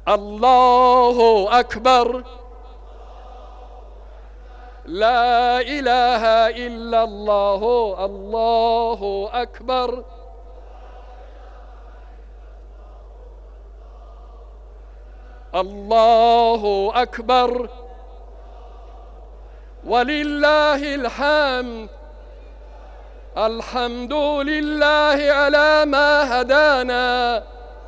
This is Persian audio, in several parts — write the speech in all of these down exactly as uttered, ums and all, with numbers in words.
الله أكبر لا إله إلا الله الله أكبر الله أكبر ولله الحمد الحمد لله على ما هدانا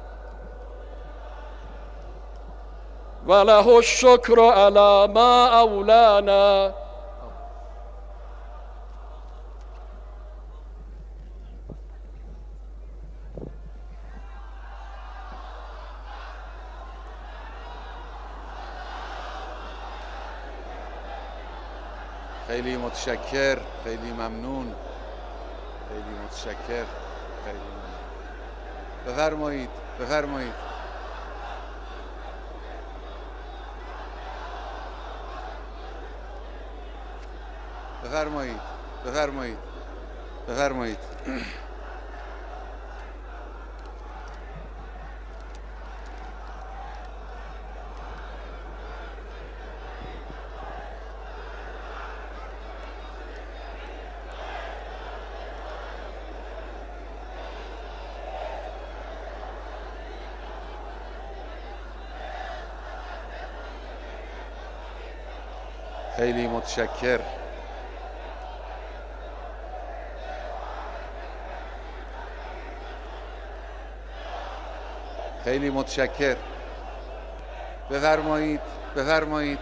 وله الشكر على ما أولانا. خیلی متشکر، خیلی ممنون، خیلی متشکر، خیلی ممنون. بفرمایید بفرمایید. بفرمایید بفرمایید بفرمایید. خیلی متشکر. خیلی متشکر. بفرمایید بفرمایید.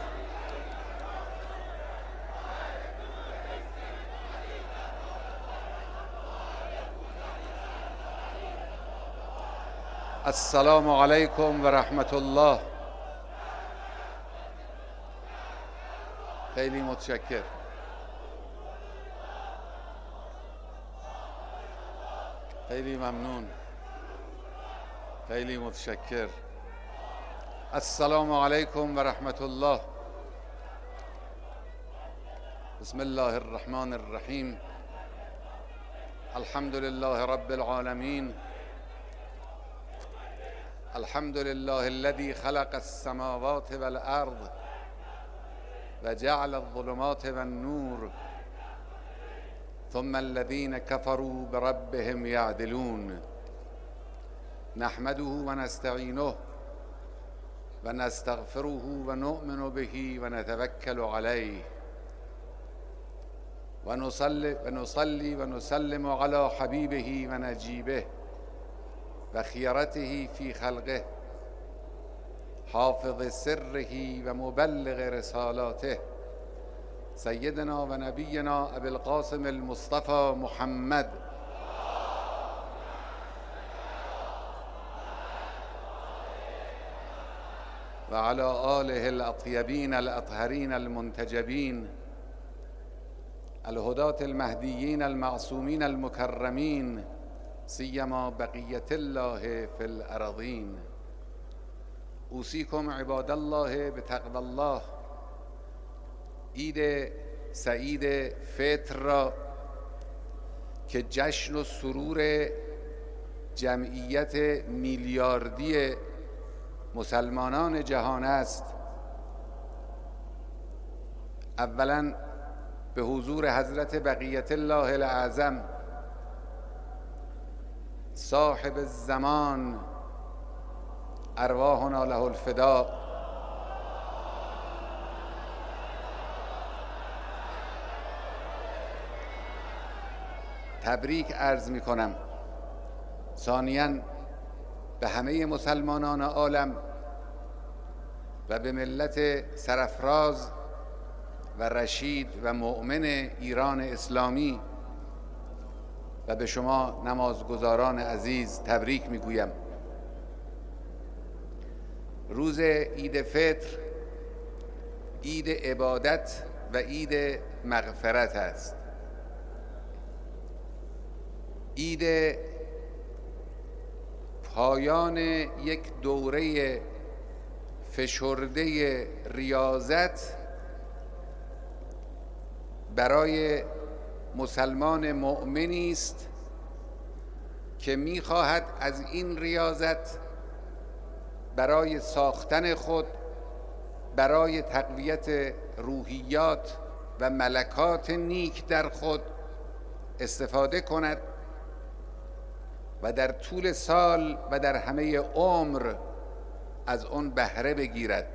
السلام علیکم و رحمت الله. خیلی متشکر. خیلی ممنون. خیلی متشکر. السلام علیکم و رحمت الله. بسم الله الرحمن الرحیم. الحمد لله رب العالمین. الحمد لله الذي خلق السماوات والارض وجعل الظلمات والنور ثم الذين كفروا بربهم يعدلون. نحمده ونستعينه ونستغفره ونؤمن به ونتوكل عليه ونصلي ونصلي ونسلم على حبيبه ونجيبه وخيرته في خلقه حافظ سره ومبلغ رسالاته سيدنا ونبينا أبي القاسم المصطفى محمد وعلى آله الأطيبين الأطهرين المنتجبين الهداة المهديين المعصومين المكرمين سيما بقية الله في الأراضين. اوصیکم عباد الله به تقوی الله. عید سعید فطر را که جشن و سرور جمعیت میلیاردی مسلمانان جهان است، اولا به حضور حضرت بقیت الله الاعظم صاحب الزمان ارواحنا له الفداء تبریک عرض می کنم. ثانیاً به همه مسلمانان عالم و به ملت سرفراز و رشید و مؤمن ایران اسلامی و به شما نمازگزاران عزیز تبریک می گویم. روز عید فطر عید عبادت و عید مغفرت است. عید پایان یک دوره فشرده ریاضت برای مسلمان مؤمنی است که می‌خواهد از این ریاضت برای ساختن خود، برای تقویت روحیات و ملکات نیک در خود استفاده کند و در طول سال و در همه عمر از آن بهره بگیرد.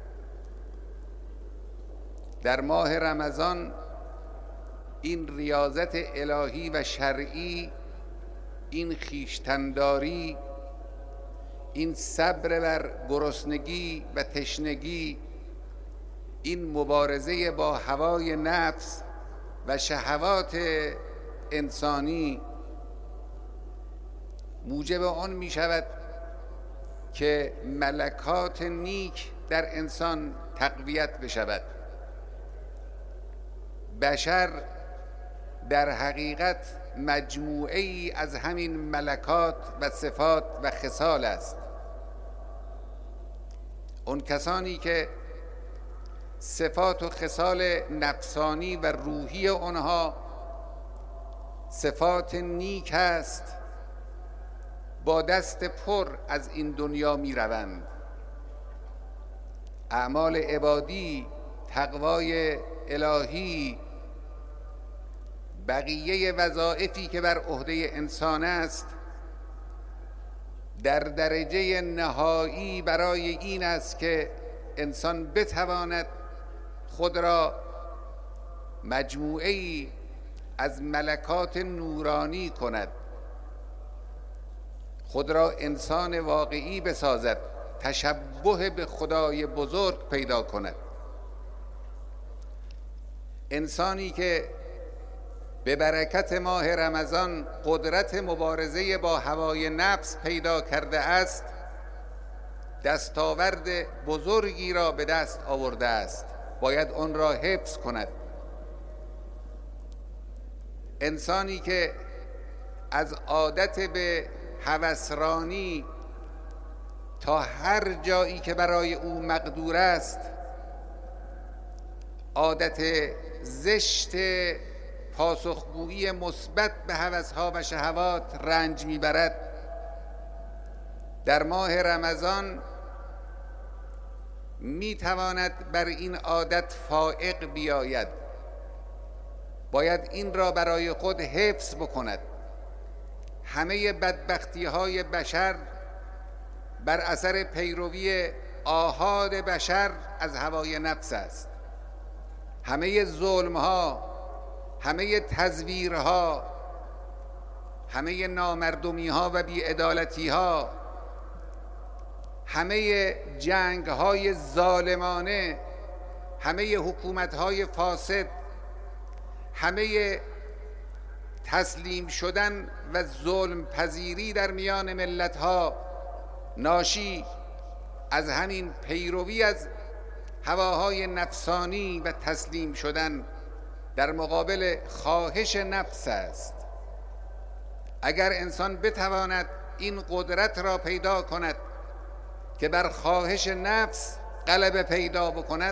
در ماه رمضان این ریاضت الهی و شرعی، این خویشتن‌داری، این صبر بر گرسنگی و تشنگی، این مبارزه با هوای نفس و شهوات انسانی موجب آن می شود که ملکات نیک در انسان تقویت بشود. بشر در حقیقت مجموعه ای از همین ملکات و صفات و خصال است. اون کسانی که صفات و خصال نفسانی و روحی آنها صفات نیک است، با دست پر از این دنیا می روند. اعمال عبادی، تقوای الهی، بقیه وظایفی که بر عهده انسان است در درجه نهایی برای این است که انسان بتواند خود را مجموعه‌ای از ملکات نورانی کند، خود را انسان واقعی بسازد، تشبه به خدای بزرگ پیدا کند. انسانی که به برکت ماه رمضان قدرت مبارزه با هوای نفس پیدا کرده است، دستاورد بزرگی را به دست آورده است، باید آن را حفظ کند. انسانی که از عادت به هوسرانی تا هر جایی که برای او مقدور است، عادت زشت پاسخگویی مثبت به هوسها و شهوات رنج میبرد، در ماه رمضان میتواند بر این عادت فائق بیاید. باید این را برای خود حفظ بکند. همه بدبختی های بشر بر اثر پیروی آحاد بشر از هوای نفس است. همه ظلم ها، همه تزویرها، همه نامردمی ها و بی‌عدالتی ها، همه جنگ های ظالمانه، همه حکومت های فاسد، همه تسلیم شدن و ظلم پذیری در میان ملت ها ناشی از همین پیروی از هواهای نفسانی و تسلیم شدن در مقابل خواهش نفس است. اگر انسان بتواند این قدرت را پیدا کند که بر خواهش نفس غلبه پیدا بکند،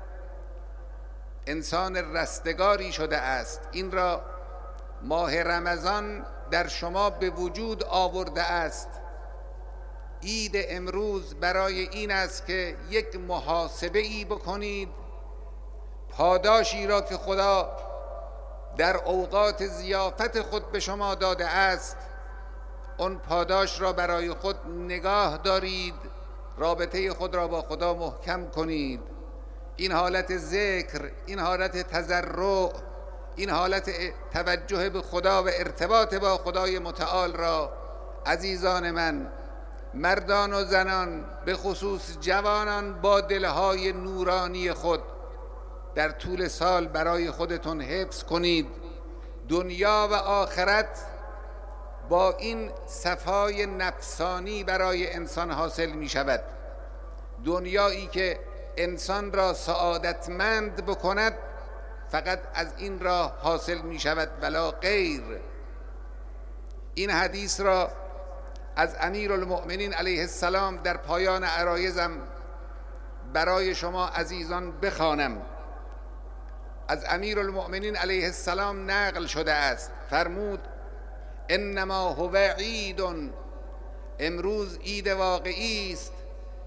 انسان رستگاری شده است. این را ماه رمضان در شما به وجود آورده است. عید امروز برای این است که یک محاسبه ای بکنید، پاداشی را که خدا در اوقات ضیافت خود به شما داده است، اون پاداش را برای خود نگاه دارید، رابطه خود را با خدا محکم کنید. این حالت ذکر، این حالت تضرع، این حالت توجه به خدا و ارتباط با خدای متعال را عزیزان من، مردان و زنان، به خصوص جوانان، با دلهای نورانی خود در طول سال برای خودتون حفظ کنید. دنیا و آخرت با این صفای نفسانی برای انسان حاصل می شود. دنیایی که انسان را سعادتمند بکند فقط از این راه حاصل می شود ولا غیر. این حدیث را از امیرالمؤمنین علیه السلام در پایان عرایزم برای شما عزیزان بخوانم. از امیرالمؤمنین علیه السلام نقل شده است، فرمود: انما هو عید، امروز عید واقعی است،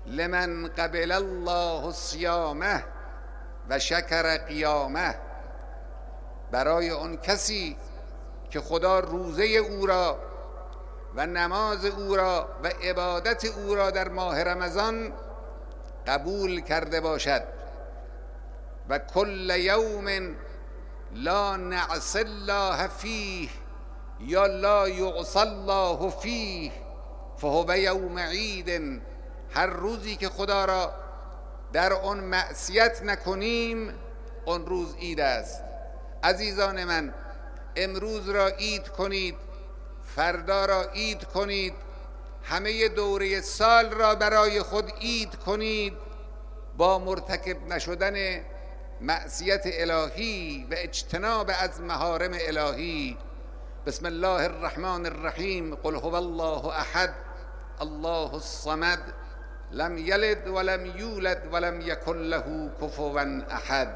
لمن قبل الله صیامه و شکر قیامه، برای اون کسی که خدا روزه او را و نماز او را و عبادت او را در ماه رمضان قبول کرده باشد. و کل یوم لا نعصی الله فیه یا لا یعصی الله فیه فهو یوم عید، هر روزی که خدا را در آن معصیت نکنیم آن روز عید است. عزیزان من، امروز را عید کنید، فردا را عید کنید، همه دوره سال را برای خود عید کنید با مرتکب نشدن معصیت الهی و اجتناب از محارم الهی. بسم الله الرحمن الرحیم. قل هو الله احد الله الصمد لم یلد ولم یولد ولم یکن له کفوا احد.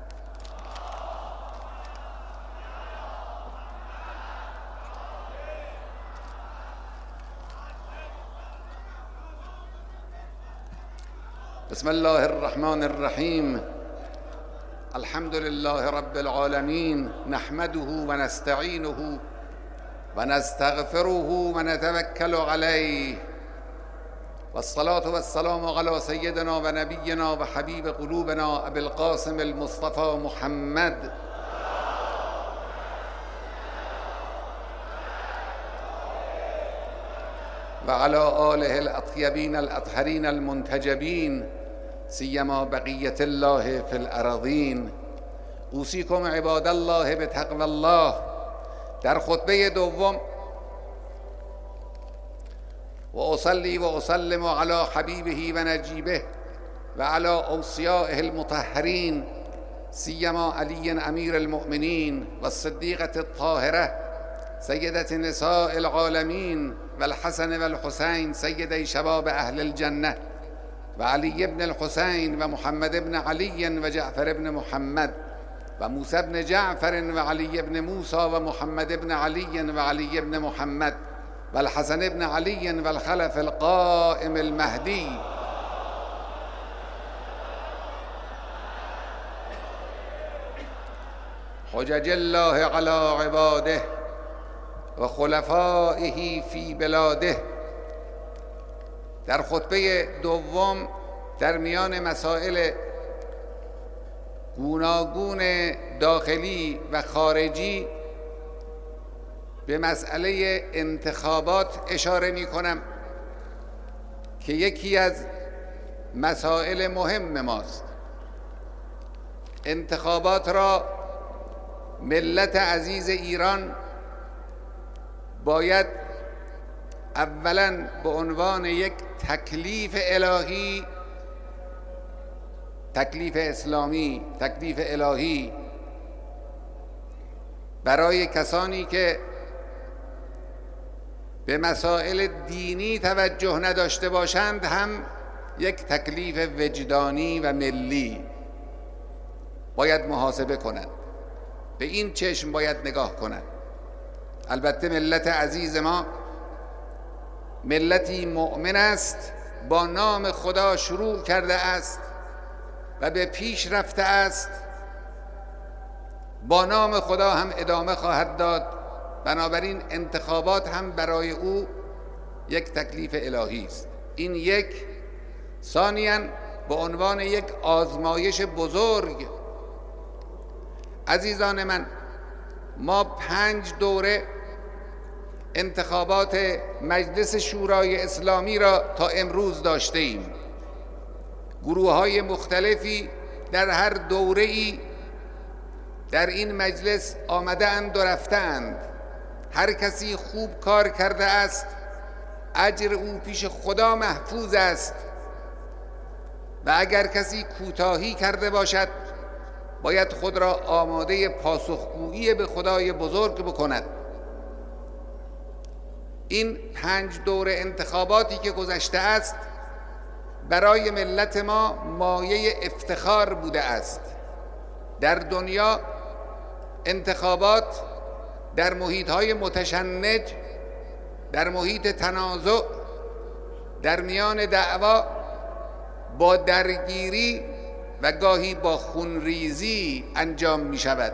بسم الله الرحمن الرحیم. الحمد لله رب العالمین، نحمده و نستعینه و نستغفره و نتوکل علیه، والصلاة والسلام علی سیدنا و نبینا و حبیب قلوبنا ابی القاسم المصطفى محمد و علی آله الاطیبین الاطهرین المنتجبین، سیما بقیة الله فی الارضین. اوصیکم عباد الله بتقوی الله. در خطبه دوم و اصلی و اسلم علی حبیبه و نجیبه و علی اوصیائه المطهرین، سیما علی امیر المؤمنین و الصدیقة الطاهرة سیدة نساء العالمین و الحسن و الحسین سیدی شباب اهل الجنه و علی ابن الحسین و محمد ابن علی و جعفر ابن محمد و موسی ابن جعفر و علی ابن موسی و محمد ابن علی و علی ابن محمد و الحسن ابن علی و الخلف القائم المهدی. حجج الله علی عباده و خلفائه فی بلاده. در خطبه دوم در میان مسائل گوناگون داخلی و خارجی به مسئله انتخابات اشاره می کنم که یکی از مسائل مهم ماست. انتخابات را ملت عزیز ایران باید اولا به عنوان یک تکلیف الهی، تکلیف اسلامی، تکلیف الهی برای کسانی که به مسائل دینی توجه نداشته باشند هم یک تکلیف وجدانی و ملی باید محاسبه کنند. به این چشم باید نگاه کنند. البته ملت عزیز ما ملتی مؤمن است، با نام خدا شروع کرده است و به پیش رفته است، با نام خدا هم ادامه خواهد داد. بنابراین انتخابات هم برای او یک تکلیف الهی است. این یک. ثانیاً به عنوان یک آزمایش بزرگ، عزیزان من، ما پنج دوره انتخابات مجلس شورای اسلامی را تا امروز داشته ایم. گروه های مختلفی در هر دوره‌ای در این مجلس آمده اند و رفته اند. هر کسی خوب کار کرده است، اجر او پیش خدا محفوظ است و اگر کسی کوتاهی کرده باشد باید خود را آماده پاسخگویی به خدای بزرگ بکند. این پنج دور انتخاباتی که گذشته است برای ملت ما مایه افتخار بوده است. در دنیا انتخابات در محیط‌های متشنج، در محیط تنازع، در میان دعوا با درگیری و گاهی با خونریزی انجام می شود.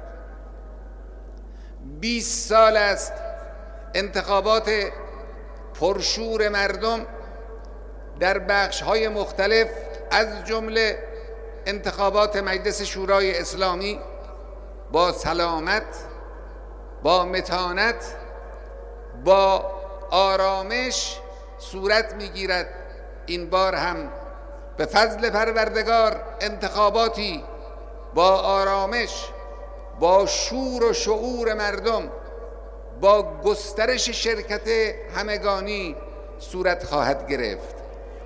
بیست سال است انتخابات پرشور مردم در بخش‌های مختلف از جمله انتخابات مجلس شورای اسلامی با سلامت، با متانت، با آرامش صورت می‌گیرد. این بار هم به فضل پروردگار انتخاباتی با آرامش، با شور و شعور مردم، با گسترش شرکت همگانی صورت خواهد گرفت.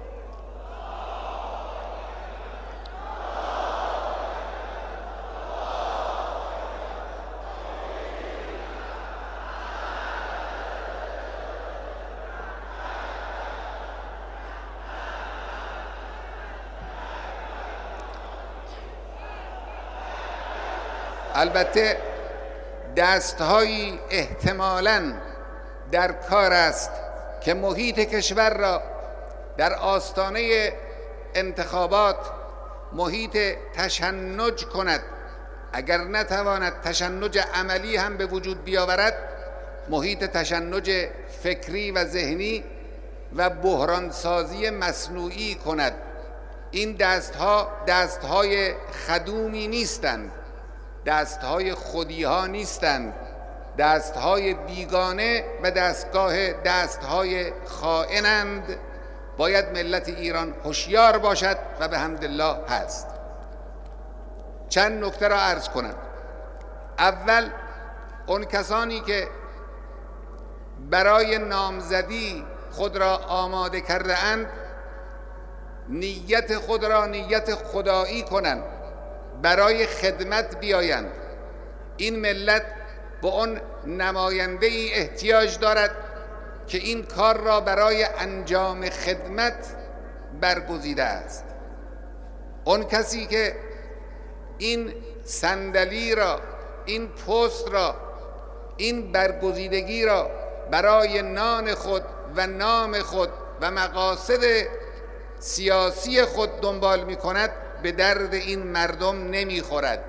البته دستهایی احتمالاً در کار است که محیط کشور را در آستانه انتخابات محیط تشنج کند. اگر نتواند تشنج عملی هم به وجود بیاورد، محیط تشنج فکری و ذهنی و بحرانسازی مصنوعی کند. این دستها دستهای خدومی نیستند، دستهای خودیها نیستند، دستهای بیگانه و دستگاه دستهای خائنند. باید ملت ایران هوشیار باشد و به حمدالله هست. چند نکته را عرض کنم. اول، اون کسانی که برای نامزدی خود را آماده کرده اند نیت خود را نیت خدایی کنند، برای خدمت بیایند. این ملت به اون نماینده ای احتیاج دارد که این کار را برای انجام خدمت برگزیده است. اون کسی که این صندلی را، این پست را، این برگزیدگی را برای نان خود و نام خود و مقاصد سیاسی خود دنبال می کند به درد این مردم نمی خورد.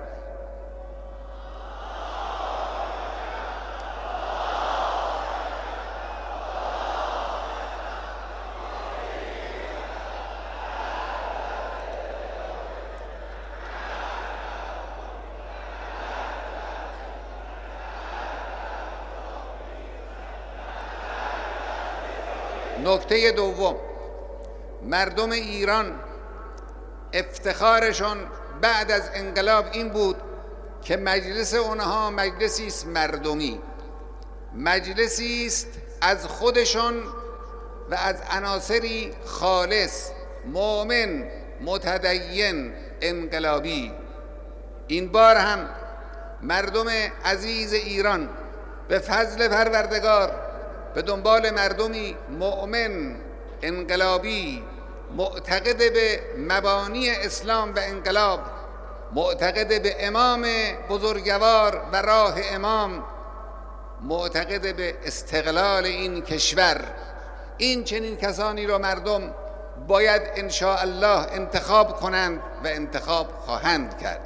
نکته دوم، مردم ایران افتخارشون بعد از انقلاب این بود که مجلس اونها مجلسی است مردمی، مجلسی است از خودشون و از عناصری خالص، مؤمن، متدین، انقلابی. این بار هم مردم عزیز ایران به فضل پروردگار به دنبال مردمی مؤمن، انقلابی، معتقد به مبانی اسلام و انقلاب، معتقد به امام بزرگوار و راه امام، معتقد به استقلال این کشور. این چنین کسانی را مردم باید ان شاء الله انتخاب کنند و انتخاب خواهند کرد.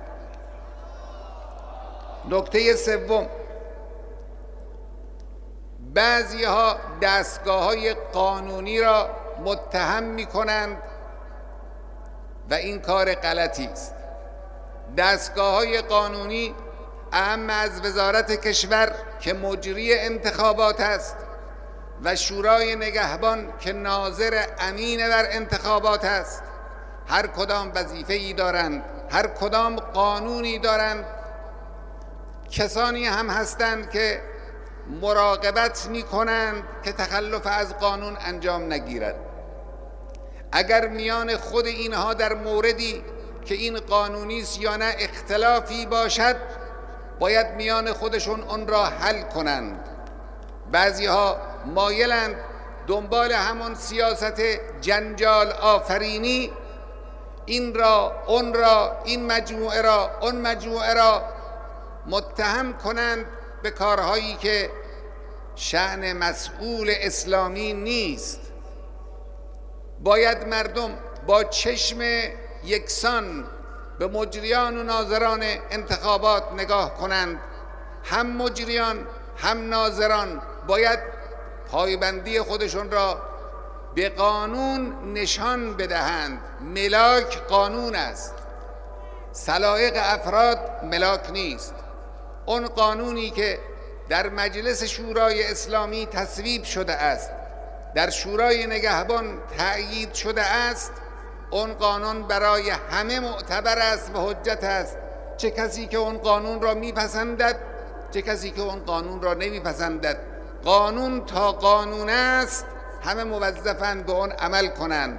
نکته سوم، بعضی ها دستگاه های قانونی را متهم می کنند و این کار غلطی است. دستگاه های قانونی اهم از وزارت کشور که مجری انتخابات است و شورای نگهبان که ناظر امین بر انتخابات است، هر کدام وظیفه‌ای دارند، هر کدام قانونی دارند. کسانی هم هستند که مراقبت می کنند که تخلف از قانون انجام نگیرد. اگر میان خود اینها در موردی که این قانونی است یا نه اختلافی باشد، باید میان خودشون اون را حل کنند. بعضی ها مایلند دنبال همون سیاست جنجال آفرینی این را، اون را، این مجموعه را، اون مجموعه را متهم کنند به کارهایی که شأن مسئول اسلامی نیست. باید مردم با چشم یکسان به مجریان و ناظران انتخابات نگاه کنند. هم مجریان هم ناظران باید پایبندی خودشون را به قانون نشان بدهند. ملاک قانون است، سلایق افراد ملاک نیست. اون قانونی که در مجلس شورای اسلامی تصویب شده است، در شورای نگهبان تأیید شده است، اون قانون برای همه معتبر است و حجت است، چه کسی که اون قانون را میپسندد چه کسی که اون قانون را نمیپسندد. قانون تا قانون است، همه موظفند به اون عمل کنند.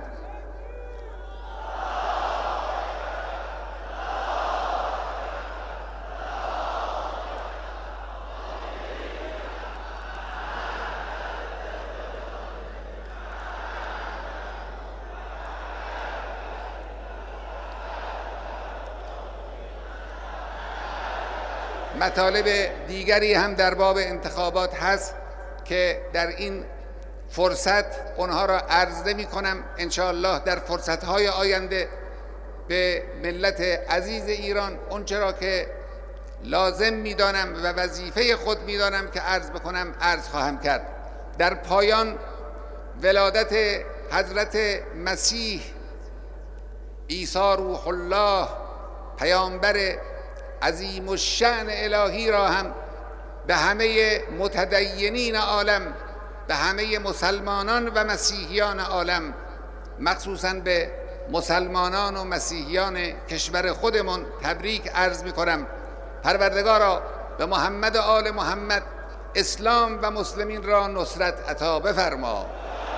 مطالب دیگری هم در باب انتخابات هست که در این فرصت اونها را عرض نمی کنم. انشاءالله در فرصتهای آینده به ملت عزیز ایران اون چرا که لازم میدانم و وظیفه خود میدانم که عرض بکنم عرض خواهم کرد. در پایان ولادت حضرت مسیح عیسی روح الله پیامبر عظیم الشأن الهی را هم به همه متدینین عالم، به همه مسلمانان و مسیحیان عالم، مخصوصاً به مسلمانان و مسیحیان کشور خودمون تبریک عرض می کنم. پروردگارا به محمد و آل محمد اسلام و مسلمین را نصرت عطا بفرما.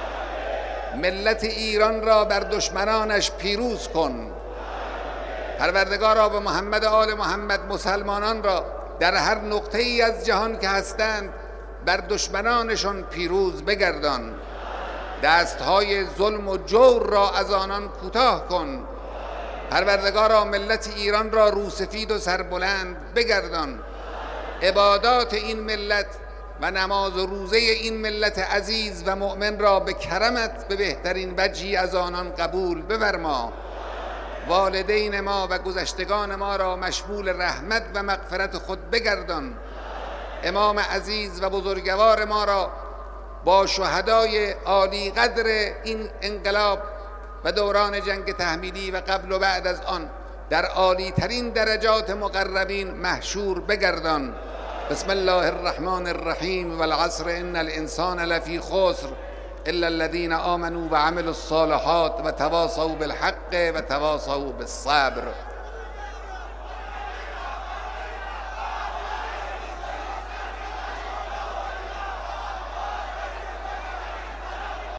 ملت ایران را بر دشمنانش پیروز کن. پروردگارا به محمد و آل محمد مسلمانان را در هر نقطه ای از جهان که هستند بر دشمنانشان پیروز بگردان. دستهای ظلم و جور را از آنان کوتاه کن. پروردگارا ملت ایران را روسفید و سربلند بگردان. عبادات این ملت و نماز و روزه این ملت عزیز و مؤمن را به کرمت به بهترین وجهی از آنان قبول بفرما. والدین ما و گذشتگان ما را مشمول رحمت و مغفرت خود بگردان. امام عزیز و بزرگوار ما را با شهدای عالی قدر این انقلاب و دوران جنگ تحمیلی و قبل و بعد از آن در عالی ترین درجات مقربین محشور بگردان. بسم الله الرحمن الرحیم والعصر ان الانسان لفی خسر الا الذين آمنوا وعملوا الصالحات وتواصوا بالحق وتواصوا بالصبر.